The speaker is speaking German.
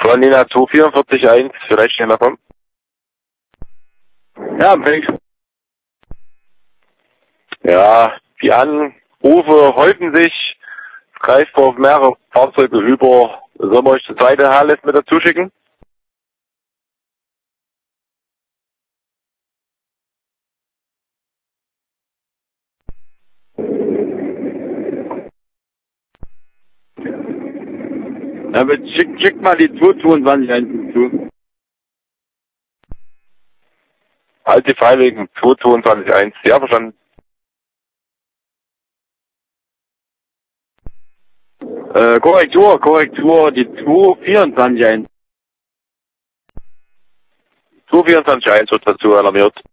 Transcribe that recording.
Von Nina 244.1, vielleicht schneller kommen. Ja, Pix. Ja, die Anrufe häufen sich. Es greift auf mehrere Fahrzeuge über. Sollen wir euch die zweite Halle mit dazu schicken? Aber schick mal die 222 zu. Halt die Freiwilligen 222.1. Ja, verstanden. Korrektur, die 224 1. 224.1 wird dazu alarmiert.